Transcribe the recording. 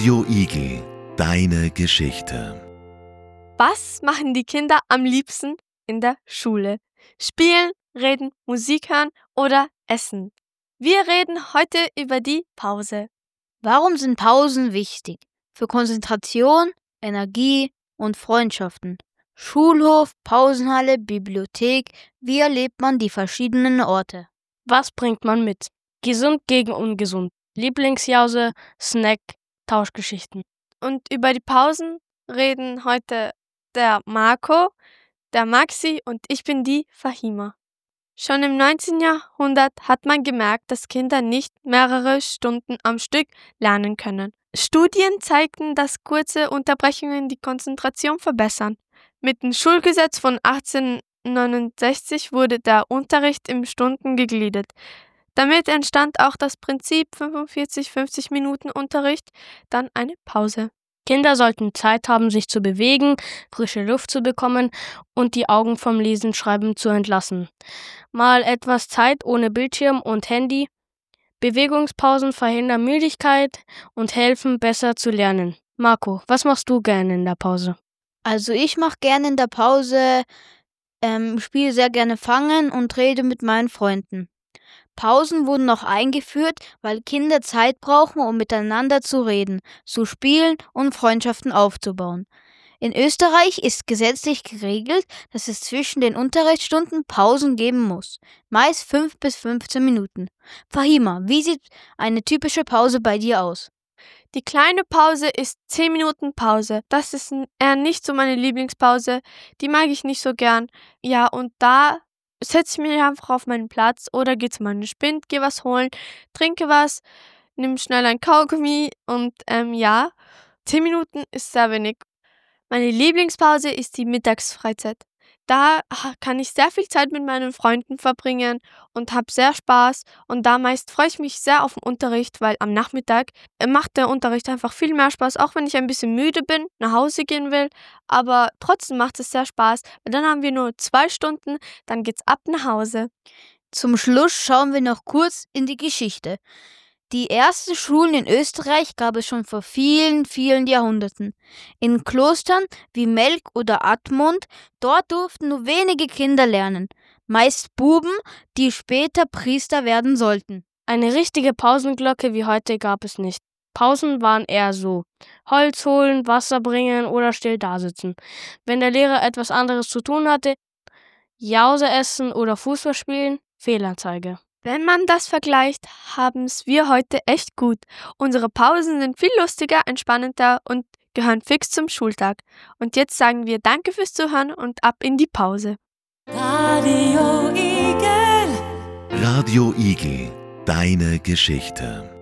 Radio Igel, deine Geschichte. Was machen die Kinder am liebsten in der Schule? Spielen, reden, Musik hören oder essen? Wir reden heute über die Pause. Warum sind Pausen wichtig? Für Konzentration, Energie und Freundschaften. Schulhof, Pausenhalle, Bibliothek. Wie erlebt man die verschiedenen Orte? Was bringt man mit? Gesund gegen ungesund. Lieblingsjause, Snack, Tauschgeschichten. Und über die Pausen reden heute der Marco, der Maxi und ich bin die Fahima. Schon im 19. Jahrhundert hat man gemerkt, dass Kinder nicht mehrere Stunden am Stück lernen können. Studien zeigten, dass kurze Unterbrechungen die Konzentration verbessern. Mit dem Schulgesetz von 1869 wurde der Unterricht in Stunden gegliedert. Damit entstand auch das Prinzip 45-50 Minuten Unterricht, dann eine Pause. Kinder sollten Zeit haben, sich zu bewegen, frische Luft zu bekommen und die Augen vom Lesen, Schreiben zu entlassen. Mal etwas Zeit ohne Bildschirm und Handy. Bewegungspausen verhindern Müdigkeit und helfen, besser zu lernen. Marco, was machst du gerne in der Pause? Also ich mache gerne in der Pause, spiele sehr gerne Fangen und rede mit meinen Freunden. Pausen wurden noch eingeführt, weil Kinder Zeit brauchen, um miteinander zu reden, zu spielen und Freundschaften aufzubauen. In Österreich ist gesetzlich geregelt, dass es zwischen den Unterrichtsstunden Pausen geben muss, meist 5 bis 15 Minuten. Fahima, wie sieht eine typische Pause bei dir aus? Die kleine Pause ist 10 Minuten Pause. Das ist eher nicht so meine Lieblingspause. Die mag ich nicht so gern. Ja, und da setze ich mich einfach auf meinen Platz oder gehe zu meinem Spind, gehe was holen, trinke was, nimm schnell ein Kaugummi und 10 Minuten ist sehr wenig. Meine Lieblingspause ist die Mittagsfreizeit. Da kann ich sehr viel Zeit mit meinen Freunden verbringen und habe sehr Spaß und da meist freue ich mich sehr auf den Unterricht, weil am Nachmittag macht der Unterricht einfach viel mehr Spaß, auch wenn ich ein bisschen müde bin, nach Hause gehen will, aber trotzdem macht es sehr Spaß, weil dann haben wir nur 2 Stunden, dann geht's ab nach Hause. Zum Schluss schauen wir noch kurz in die Geschichte. Die ersten Schulen in Österreich gab es schon vor vielen, vielen Jahrhunderten. In Klostern wie Melk oder Admont, dort durften nur wenige Kinder lernen, meist Buben, die später Priester werden sollten. Eine richtige Pausenglocke wie heute gab es nicht. Pausen waren eher so: Holz holen, Wasser bringen oder still dasitzen. Wenn der Lehrer etwas anderes zu tun hatte, Jause essen oder Fußball spielen, Fehlanzeige. Wenn man das vergleicht, haben es wir heute echt gut. Unsere Pausen sind viel lustiger, entspannender und gehören fix zum Schultag. Und jetzt sagen wir Danke fürs Zuhören und ab in die Pause. Radio Igel, deine Geschichte.